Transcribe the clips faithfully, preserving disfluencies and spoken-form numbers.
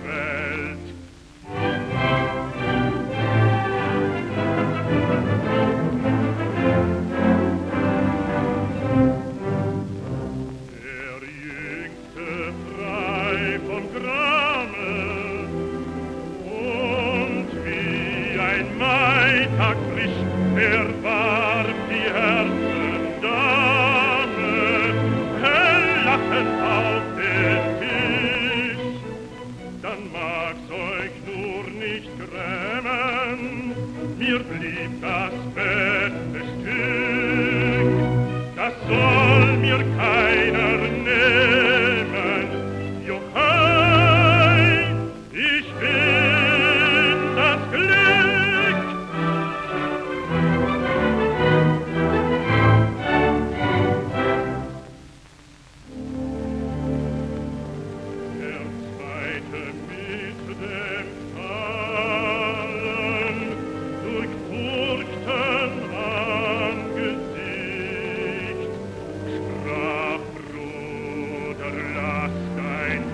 Welt. Der Jüngste frei von Grame und wie ein Maitag frisch erwarb die Herzen Dame, hell lachend auf den Tisch. Dann mag's euch nur nicht grämen, mir blieb das beste Stück, das soll mir keiner nehmen. Jochai, ich bin das Glück. Der Zweite mit dem Fallen durchfurchten Angesicht sprach: Bruder, lass dein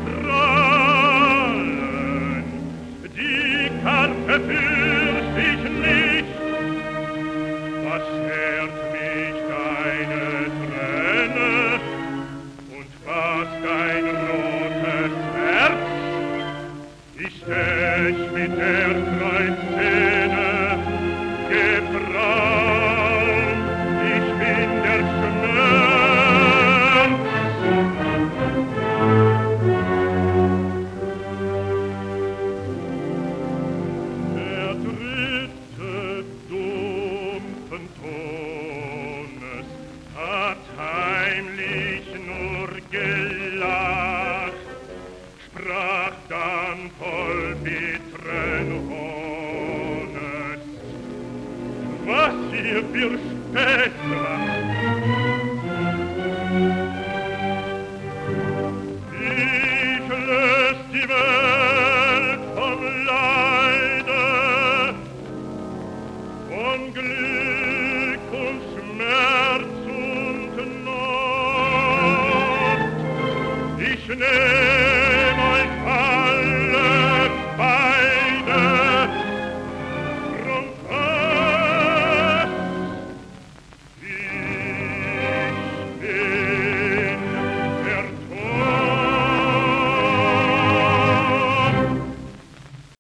Prahlen, die Kampfe fürcht ich nicht. Was schert mich deine Träne und was dein rotes Herz? Ich stech mit der Kreuzszene geprahlt, ich bin der Schmerz. Der dritte dumpfen Tones hat heimlich nur gelacht, sprach dann voll bitteren Hohnes: Was ihr für Späßler